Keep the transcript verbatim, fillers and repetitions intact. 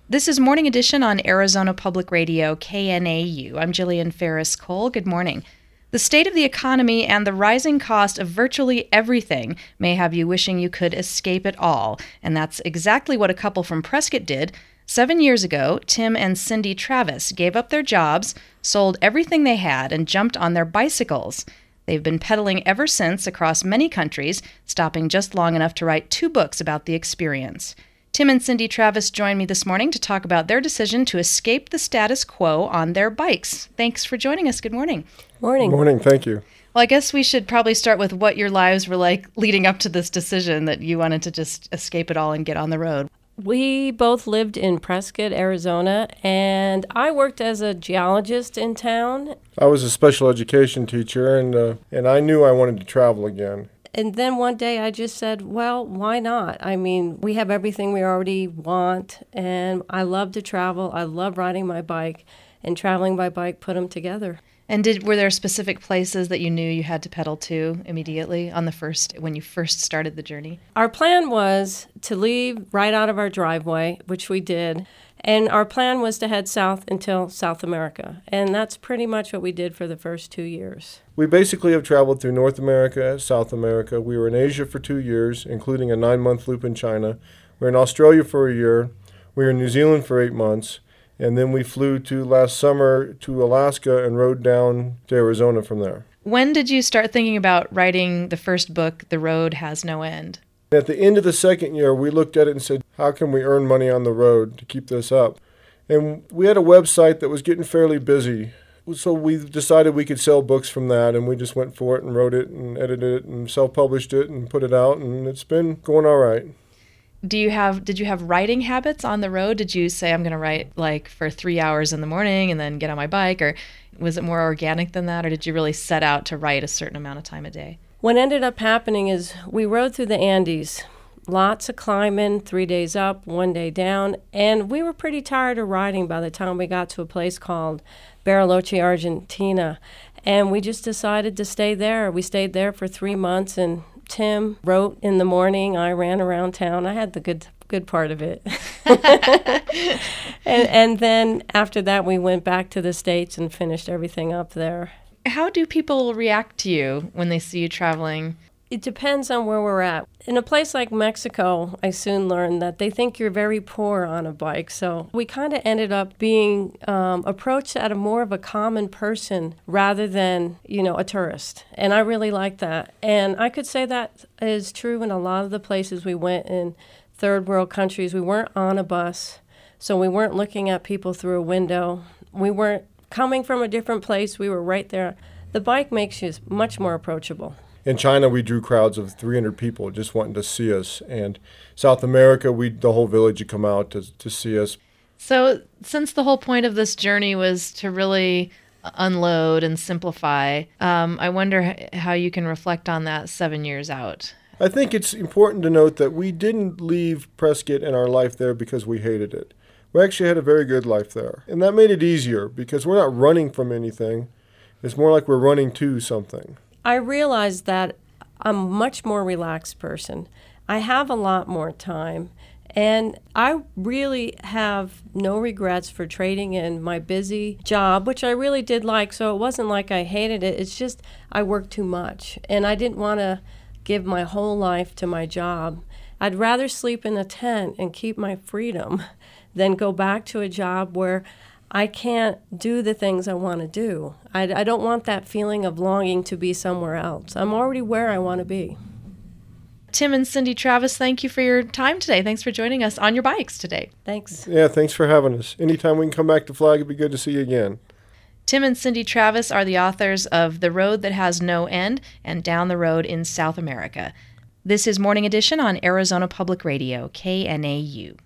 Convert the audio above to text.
This is Morning Edition on Arizona Public Radio, K N A U. I'm Jillian Ferris Cole. Good morning. The state of the economy and the rising cost of virtually everything may have you wishing you could escape it all. And that's exactly what a couple from Prescott did. Seven years ago, Tim and Cindy Travis gave up their jobs, sold everything they had, and jumped on their bicycles. They've been pedaling ever since across many countries, stopping just long enough to write two books about the experience. Tim and Cindy Travis joined me this morning to talk about their decision to escape the status quo on their bikes. Thanks for joining us. Good morning. Morning. Morning. Thank you. Well, I guess we should probably start with what your lives were like leading up to this decision that you wanted to just escape it all and get on the road. We both lived in Prescott, Arizona, and I worked as a geologist in town. I was a special education teacher, and uh, and I knew I wanted to travel again. And then one day I just said, well, why not? I mean, we have everything we already want, and I love to travel. I love riding my bike, and traveling by bike put them together. And did were there specific places that you knew you had to pedal to immediately on the first when you first started the journey? Our plan was to leave right out of our driveway, which we did, and our plan was to head south until South America, and that's pretty much what we did for the first two years. We basically have traveled through North America, South America. We were in Asia for two years, including a nine-month loop in China. We were in Australia for a year. We were in New Zealand for eight months. And then we flew to last summer to Alaska and rode down to Arizona from there. When did you start thinking about writing the first book, The Road Has No End? At the end of the second year, we looked at it and said, how can we earn money on the road to keep this up? And we had a website that was getting fairly busy. So we decided we could sell books from that, and we just went for it and wrote it and edited it and self-published it and put it out, and it's been going all right. Do you have, did you have writing habits on the road? Did you say, I'm going to write like for three hours in the morning and then get on my bike? Or was it more organic than that? Or did you really set out to write a certain amount of time a day? What ended up happening is we rode through the Andes, lots of climbing, three days up, one day down. And we were pretty tired of riding by the time we got to a place called Bariloche, Argentina. And we just decided to stay there. We stayed there for three months and Tim wrote in the morning. I ran around town. I had the good good part of it. and, and then after that, we went back to the States and finished everything up there. How do people react to you when they see you traveling? It depends on where we're at. In a place like Mexico, I soon learned that they think you're very poor on a bike. So we kind of ended up being um, approached at a more of a common person rather than, you know, a tourist. And I really like that. And I could say that is true in a lot of the places we went in third world countries. We weren't on a bus, so we weren't looking at people through a window. We weren't coming from a different place. We were right there. The bike makes you much more approachable. In China, we drew crowds of three hundred people just wanting to see us. And South America, we the whole village would come out to, to see us. So since the whole point of this journey was to really unload and simplify, um, I wonder how you can reflect on that seven years out. I think it's important to note that we didn't leave Prescott and our life there because we hated it. We actually had a very good life there. And that made it easier because we're not running from anything. It's more like we're running to something. I realized that I'm a much more relaxed person. I have a lot more time, and I really have no regrets for trading in my busy job, which I really did like, so it wasn't like I hated it. It's just I worked too much, and I didn't want to give my whole life to my job. I'd rather sleep in a tent and keep my freedom than go back to a job where I can't do the things I want to do. I, I don't want that feeling of longing to be somewhere else. I'm already where I want to be. Tim and Cindy Travis, thank you for your time today. Thanks for joining us on your bikes today. Thanks. Yeah, thanks for having us. Anytime we can come back to Flag, it'd be good to see you again. Tim and Cindy Travis are the authors of The Road That Has No End and Down the Road in South America. This is Morning Edition on Arizona Public Radio, K N A U.